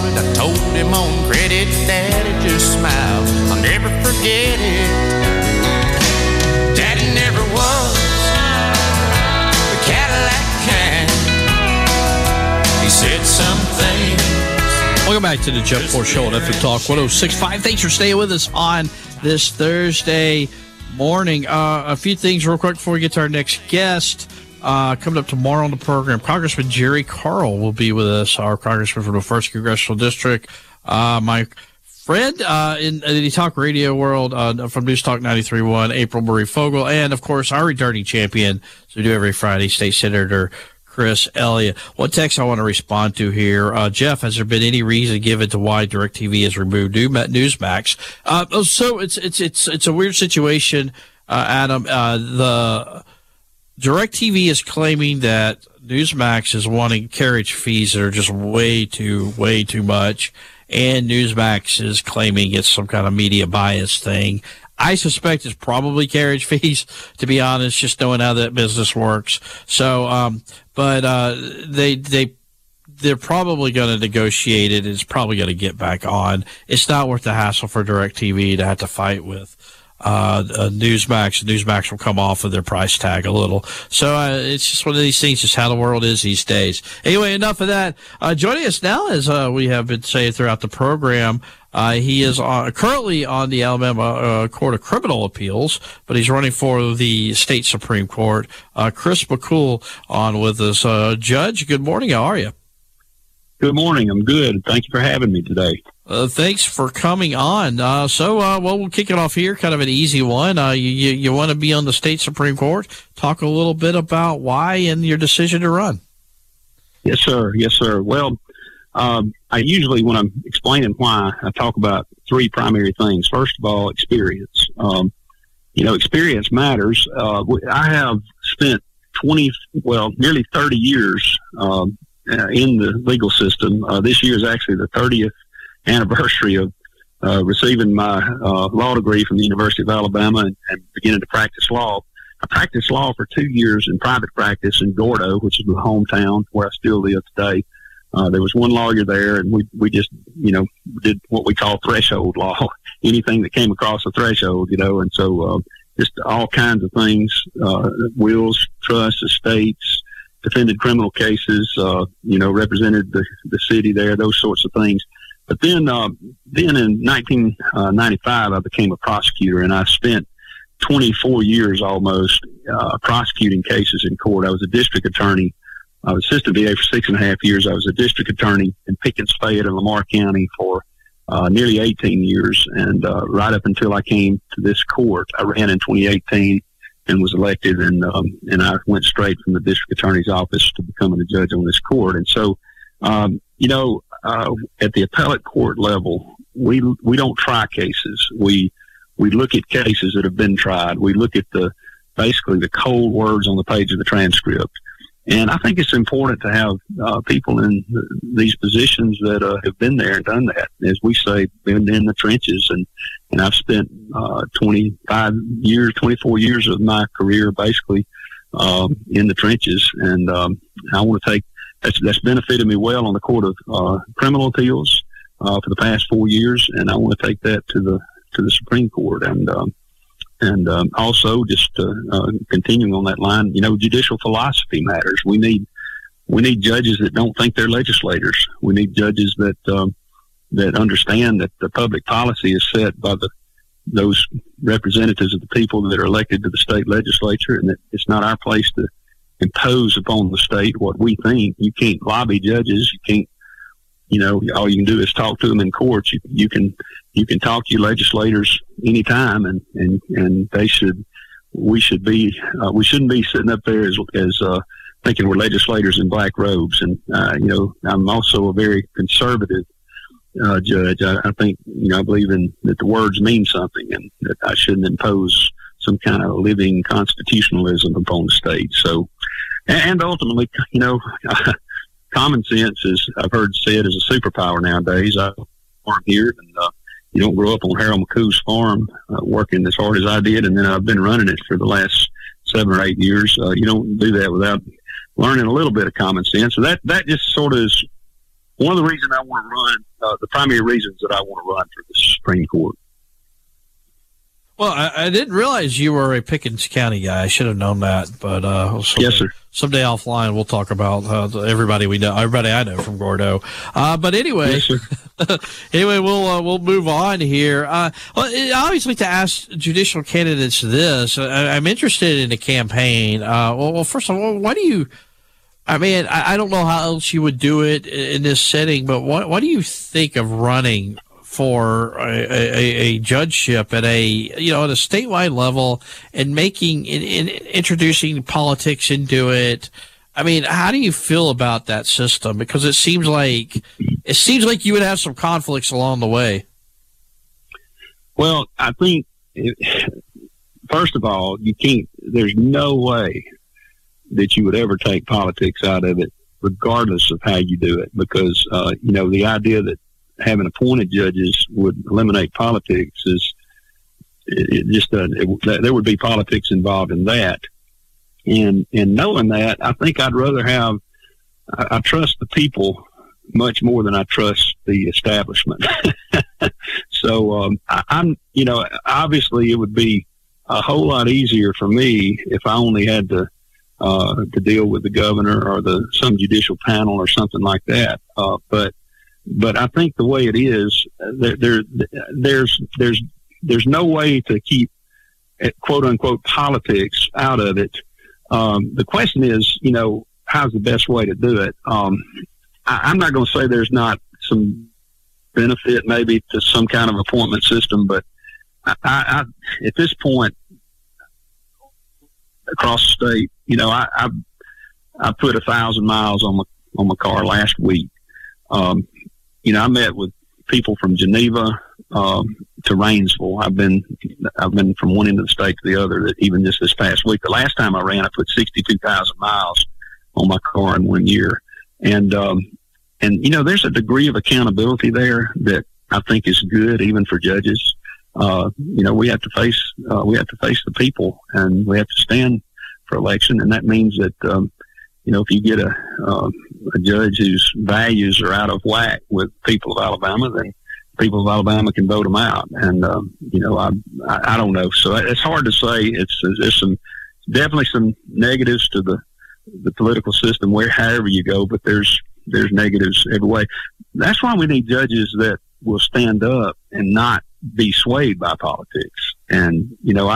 it. I told him on credit, Daddy just smiled. I'll never forget it. Daddy never was the Cadillac kind. He said something. Welcome back to the Jeff Ford Show on FM Talk 106.5. Thanks for staying with us on this Thursday morning. A few things real quick before we get to our next guest. Coming up tomorrow on the program, Congressman Jerry Carl will be with us, our congressman from the 1st Congressional District. My friend in the talk radio world from News Talk 93.1, April Marie Fogel, and, of course, our returning champion, as we do every Friday, State Senator Chris Elliott. One text I want to respond to here. Jeff, has there been any reason given to why DirecTV has removed Newsmax? So it's a weird situation, Adam. The DirecTV is claiming that Newsmax is wanting carriage fees that are just way too much, and Newsmax is claiming it's some kind of media bias thing. I suspect it's probably carriage fees, to be honest, just knowing how that business works. So, they're probably going to negotiate it. It's probably going to get back on. It's not worth the hassle for DirecTV to have to fight with Newsmax. Newsmax will come off of their price tag a little. So it's just one of these things, just how the world is these days. Anyway, enough of that. Joining us now, as we have been saying throughout the program, he is currently on the Alabama Court of Criminal Appeals, but he's running for the state Supreme Court. Chris McCool on with us. Judge, good morning. How are you? Good morning. I'm good. Thank you for having me today. Thanks for coming on. We'll kick it off here. Kind of an easy one. You want to be on the state Supreme Court? Talk a little bit about why and your decision to run. Yes, sir. Yes, sir. Well, I usually, when I'm explaining why, I talk about three primary things. First of all, experience. Experience matters. I have spent nearly 30 years in the legal system. This year is actually the 30th anniversary of receiving my law degree from the University of Alabama and beginning to practice law. I practiced law for 2 years in private practice in Gordo, which is my hometown where I still live today. There was one lawyer there, and we just, did what we call threshold law, anything that came across the threshold, and so just all kinds of things, wills, trusts, estates, defended criminal cases, represented the city there, those sorts of things. But then in 1995, I became a prosecutor, and I spent 24 years almost prosecuting cases in court. I was a district attorney. I was assistant DA for 6.5 years. I was a district attorney in Pickens, Fayette, and Lamar County for nearly 18 years. And right up until I came to this court, I ran in 2018 and was elected, and I went straight from the district attorney's office to becoming a judge on this court. And so, at the appellate court level, we don't try cases. We look at cases that have been tried. We look at basically the cold words on the page of the transcript. And I think it's important to have people in these positions that have been there and done that. As we say, been in the trenches. And I've spent 24 years of my career basically in the trenches. And I want to take that's benefited me well on the Court of Criminal Appeals for the past 4 years, and I want to take that to the Supreme Court. And also just continuing on that line, judicial philosophy matters. We need judges that don't think they're legislators. We need judges that understand that the public policy is set by those representatives of the people that are elected to the state legislature, and that it's not our place to impose upon the state what we think. You can't lobby judges. You can't. All you can do is talk to them in courts. You can talk to your legislators anytime, and we shouldn't be sitting up there as thinking we're legislators in black robes. And I'm also a very conservative judge. I think I believe that the words mean something, and that I shouldn't impose some kind of living constitutionalism upon the state. So, and ultimately, common sense is, I've heard said, is a superpower nowadays. I farm here, and you don't grow up on Harold McCool's farm working as hard as I did, and then I've been running it for the last 7 or 8 years. You don't do that without learning a little bit of common sense. So that just sort of is one of the reasons I want to run the primary reasons that I want to run for the Supreme Court. Well, I didn't realize you were a Pickens County guy. I should have known that, but yes, sir. Someday offline we'll talk about everybody I know from Gordo. But anyway, yes, anyway, we'll move on here. Well, I always like to ask judicial candidates this. I'm interested in the campaign. Well, first of all, why do you? I mean, I don't know how else you would do it in this setting, but why do you think of running for a judgeship at a statewide level and introducing politics into it? I mean, how do you feel about that system? Because it seems like you would have some conflicts along the way. Well, I think first of all, you can't. There's no way that you would ever take politics out of it, regardless of how you do it, because the idea that having appointed judges would eliminate politics there would be politics involved in that. And knowing that, I think I'd rather I trust the people much more than I trust the establishment. So, obviously it would be a whole lot easier for me if I only had to deal with the governor or some judicial panel or something like that. But I think the way it is, there's no way to keep quote unquote politics out of it. The question is, how's the best way to do it? I'm not going to say there's not some benefit maybe to some kind of appointment system, but I at this point across the state, I put 1,000 miles on my car last week. I met with people from Geneva to Rainsville. I've been from one end of the state to the other. Even just this past week, the last time I ran, I put 62,000 miles on my car in 1 year. And there's a degree of accountability there that I think is good, even for judges. We have to face the people, and we have to stand for election, and that means that if you get a judge whose values are out of whack with people of Alabama, then people of Alabama can vote them out. And I don't know, so it's hard to say. There's definitely some negatives to the political system however you go, but there's negatives every way. That's why we need judges that will stand up and not be swayed by politics. And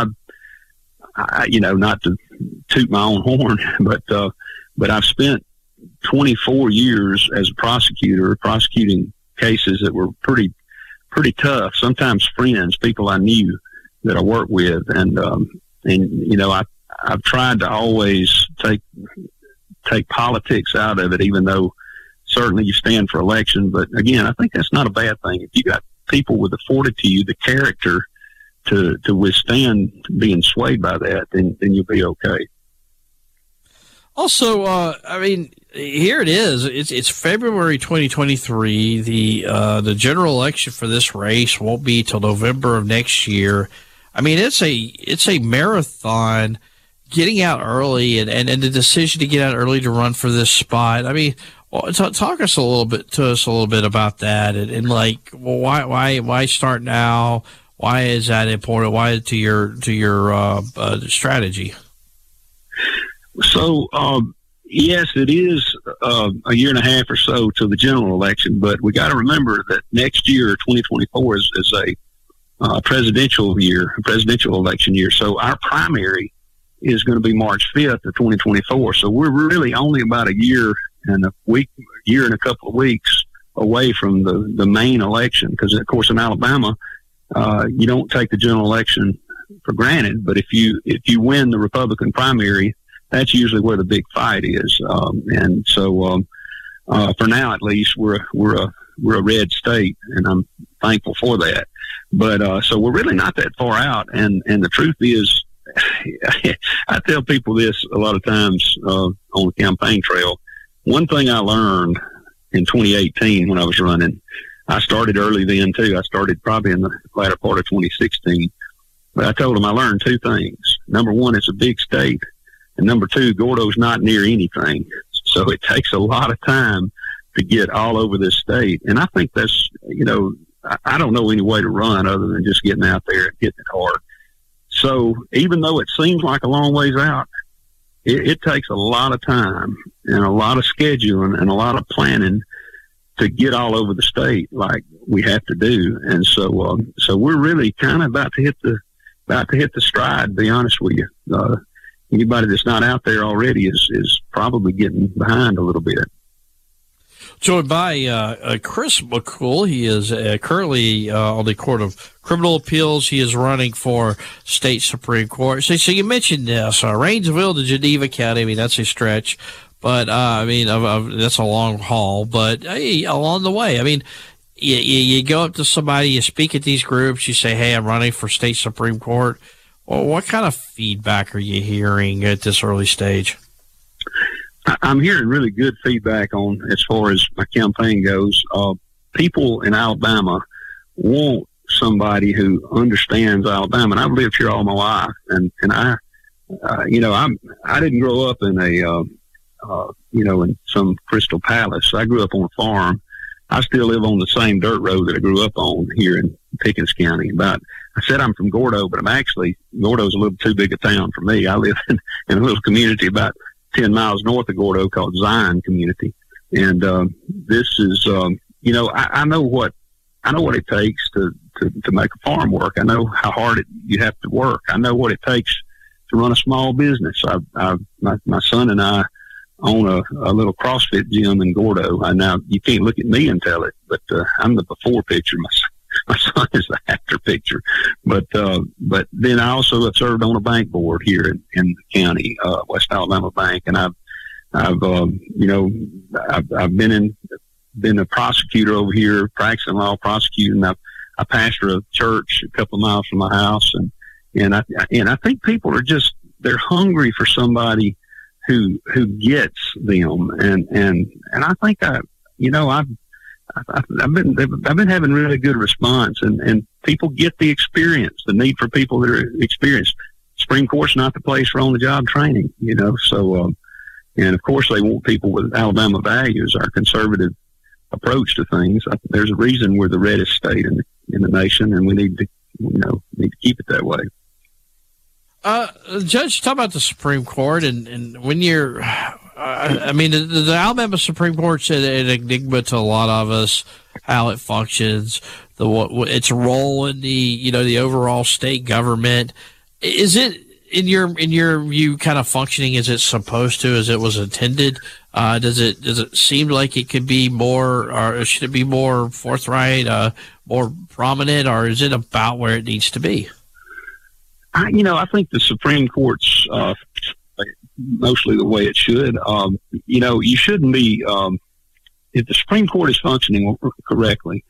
not to toot my own horn, but I've spent 24 years as a prosecutor prosecuting cases that were pretty tough. Sometimes friends, people I knew that I worked with, and I've tried to always take politics out of it, even though certainly you stand for election. But again, I think that's not a bad thing. If you got people with the fortitude, the character to withstand being swayed by that, then you'll be okay. Also, here it is. It's February 2023. The general election for this race won't be till November of next year. I mean, it's a marathon. Getting out early and the decision to get out early to run for this spot. I mean, talk us a little bit about that and why start now? Why is that important? Why to your strategy? So, yes, it is a year and a half or so to the general election, but we got to remember that next year, 2024, is a presidential year, a presidential election year. So our primary is going to be March 5th of 2024. So we're really only about a year and a couple of weeks away from the main election, because, of course, in Alabama, you don't take the general election for granted, but if you win the Republican primary, that's usually where the big fight is. And so for now, at least, we're a red state, and I'm thankful for that. But so we're really not that far out. And the truth is, I tell people this a lot of times on the campaign trail. One thing I learned in 2018 when I was running, I started early then too. I started probably in the latter part of 2016. But I told them I learned two things. Number one, it's a big state. And number two, Gordo's not near anything. So it takes a lot of time to get all over this state. And I think that's, I don't know any way to run other than just getting out there and hitting it hard. So even though it seems like a long ways out, it takes a lot of time and a lot of scheduling and a lot of planning to get all over the state like we have to do. And so, so we're really kind of about to hit the stride, to be honest with you. Anybody that's not out there already is probably getting behind a little bit. Joined by Chris McCool. He is currently on the Court of Criminal Appeals. He is running for state Supreme Court. So you mentioned this, Rainsville to Geneva County. I mean, that's a stretch, but that's a long haul. But hey, along the way, I mean, you go up to somebody, you speak at these groups, you say, "Hey, I'm running for state Supreme Court." Well, what kind of feedback are you hearing at this early stage? I'm hearing really good feedback on as far as my campaign goes. People in Alabama want somebody who understands Alabama, and I've lived here all my life. And I didn't grow up in in some Crystal Palace. I grew up on a farm. I still live on the same dirt road that I grew up on here in Pickens County. I said I'm from Gordo, but Gordo's a little too big a town for me. I live in a little community about 10 miles north of Gordo called Zion Community. And this is, I know what it takes to make a farm work. I know how hard you have to work. I know what it takes to run a small business. My son and I own a little CrossFit gym in Gordo. Now, you can't look at me and tell it, but I'm the before picture. My son is the after picture. But then I also have served on a bank board here in the county, West Alabama Bank, and I've been a prosecutor over here, practicing law, prosecuting. I pastor a church a couple of miles from my house, and I think people are they're hungry for somebody who gets them, and I think I've been having really good response, and people get the experience, the need for people that are experienced. Supreme Court's not the place for on-the-job training, so, and of course they want people with Alabama values, our conservative approach to things. There's a reason we're the reddest state in the nation, and we need to keep it that way. Judge, talk about the Supreme Court, and when you're, the Alabama Supreme Court's an enigma to a lot of us, how it functions, its role in the overall state government. Is it in your view kind of functioning as it's supposed to, as it was intended? Does it seem like it could be more, or should it be more forthright, more prominent, or is it about where it needs to be? I think the Supreme Court's mostly the way it should. You shouldn't be, if the Supreme Court is functioning correctly,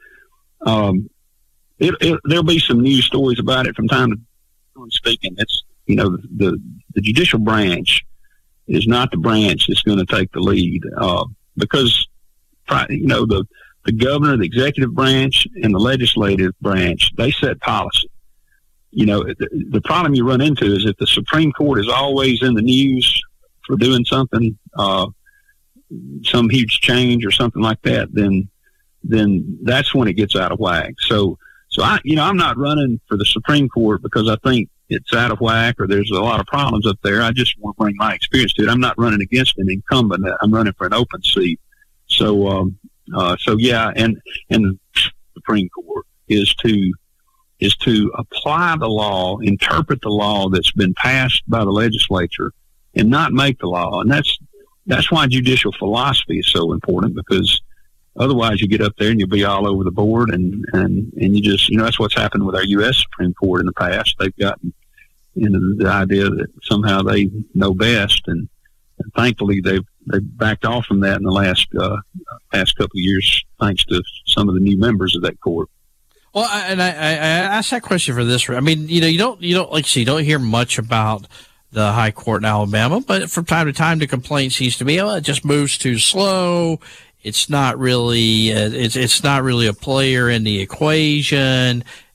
there'll be some news stories about it from time to time. Speaking, it's, the judicial branch is not the branch that's going to take the lead, because, the governor, the executive branch, and the legislative branch, they set policy. The problem you run into is if the Supreme Court is always in the news for doing something, some huge change or something like that, then that's when it gets out of whack. So I'm not running for the Supreme Court because I think it's out of whack or there's a lot of problems up there. I just want to bring my experience to it. I'm not running against an incumbent. I'm running for an open seat. So yeah, and the Supreme Court is to apply the law, interpret the law that's been passed by the legislature, and not make the law. And that's why judicial philosophy is so important, because otherwise you get up there and you'll be all over the board, and you just, that's what's happened with our U.S. Supreme Court in the past. They've gotten into the idea that somehow they know best, and thankfully they've backed off from that in the last couple of years, thanks to some of the new members of that court. Well, I asked that question for this. I mean, you don't you don't hear much about the high court in Alabama, but from time to time the complaint seems to be, it just moves too slow. It's not really, it's not really a player in the equation.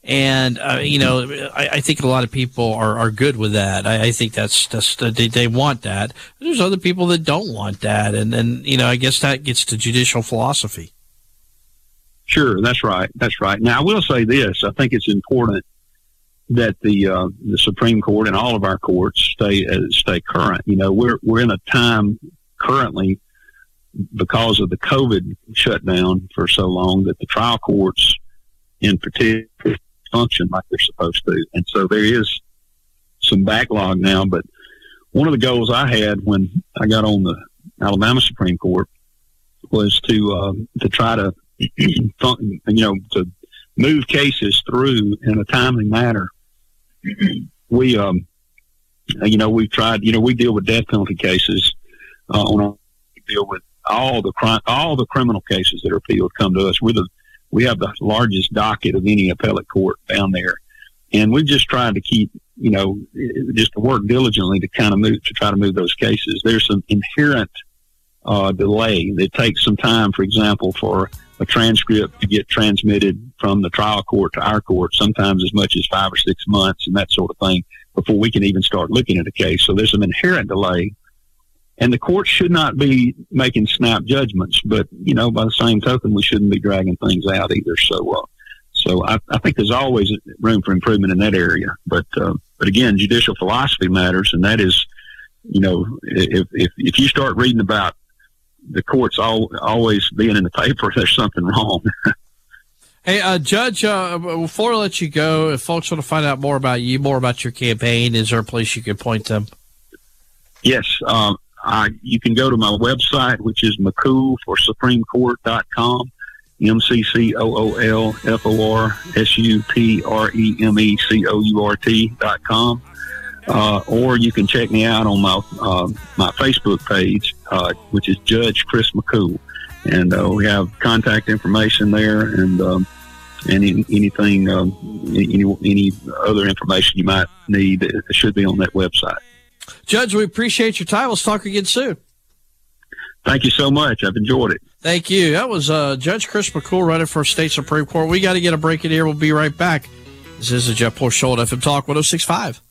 And, I think a lot of people are good with that. I think they want that. There's other people that don't want that. And I guess that gets to judicial philosophy. Sure. That's right. Now, I will say this. I think it's important that the Supreme Court and all of our courts stay current. We're in a time currently, because of the COVID shutdown for so long, that the trial courts in particular function like they're supposed to. And so there is some backlog now, but one of the goals I had when I got on the Alabama Supreme Court was to try to, to move cases through in a timely manner. We deal with death penalty cases, we deal with all the criminal cases that are appealed come to us. We have the largest docket of any appellate court down there. And we just tried to keep, just to work diligently to try to move those cases. There's some inherent delay. It takes some time, for example, for a transcript to get transmitted from the trial court to our court, sometimes as much as 5 or 6 months and that sort of thing, before we can even start looking at a case. So there's some inherent delay. And the court should not be making snap judgments, but, by the same token, we shouldn't be dragging things out either. So I think there's always room for improvement in that area. But again, judicial philosophy matters, and that is, if you start reading about the courts always being in the paper, there's something wrong. Hey, Judge, before I let you go, if folks want to find out more about you, more about your campaign, is there a place you could point them? Yes. You can go to my website, which is McCoolForSupremeCourt.com, McCoolForSupremeCourt.com. Or you can check me out on my Facebook page, which is Judge Chris McCool. And we have contact information there, and anything, any other information you might need, it should be on that website. Judge, we appreciate your time. Let's talk again soon. Thank you so much. I've enjoyed it. Thank you. That was Judge Chris McCool running for State Supreme Court. We got to get a break in here. We'll be right back. This is the Jeff Porch Show on FM Talk 106.5.